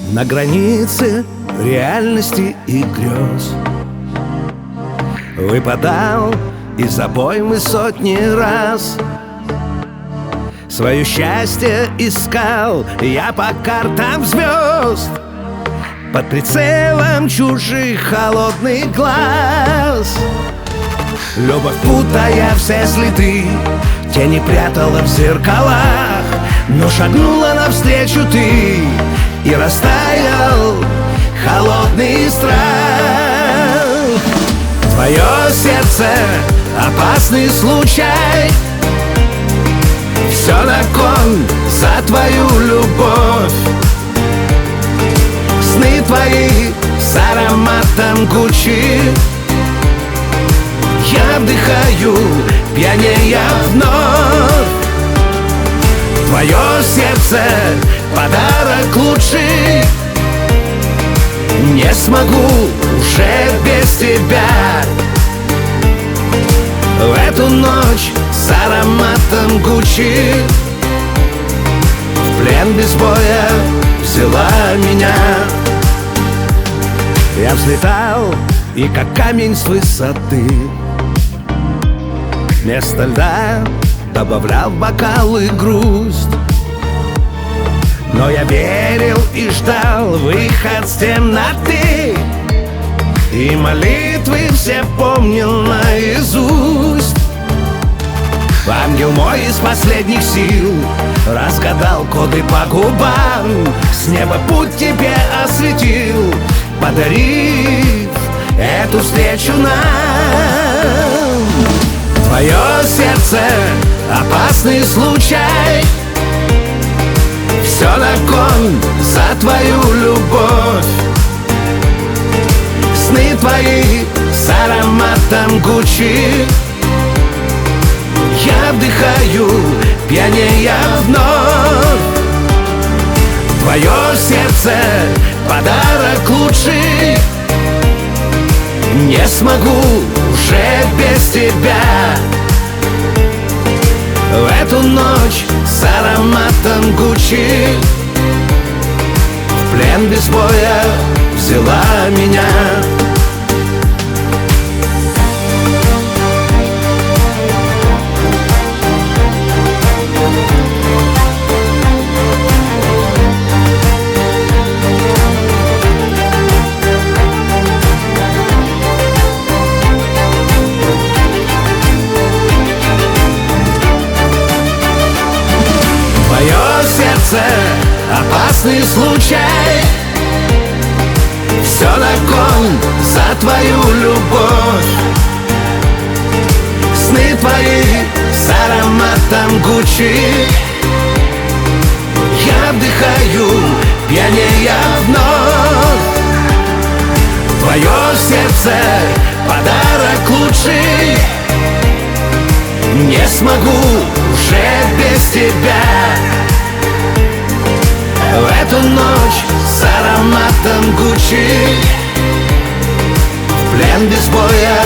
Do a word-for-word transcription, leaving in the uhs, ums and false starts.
На границе реальности и грез выпадал из обоймы сотни раз. Свое счастье искал я по картам звезд, под прицелом чужих холодных глаз. Любовь, путая все следы, тени прятала в зеркалах, но шагнула навстречу ты, и растаял холодный страх. Твое сердце — опасный случай, все на кон за твою любовь. Сны твои с ароматом Гуччи я вдыхаю, пьянея вновь. Твое сердце — подарок лучший, не смогу уже без тебя. В эту ночь с ароматом Гуччи в плен без боя взяла меня. Я взлетал, и как камень с высоты вместо льда добавлял в бокалы грусть. Но я верил и ждал выход с темноты, и молитвы все помнил наизусть. Ангел мой из последних сил разгадал коды по губам, с неба путь тебе осветил, подарив эту встречу нам. Твое сердце — опасный случай, все на кон за твою любовь. Сны твои с ароматом Гуччи я вдыхаю, пьянея вновь. Твое сердце — подарок лучший, не смогу уже без тебя. В эту ночь с ароматом Гуччи в плен без боя взяла меня. Сердце — опасный случай, все на кон за твою любовь. Сны твои с ароматом Гуччи я вдыхаю, пьянея вновь. Твое сердце — подарок лучший, не смогу уже без тебя. В эту ночь с ароматом Гуччи в плен без боя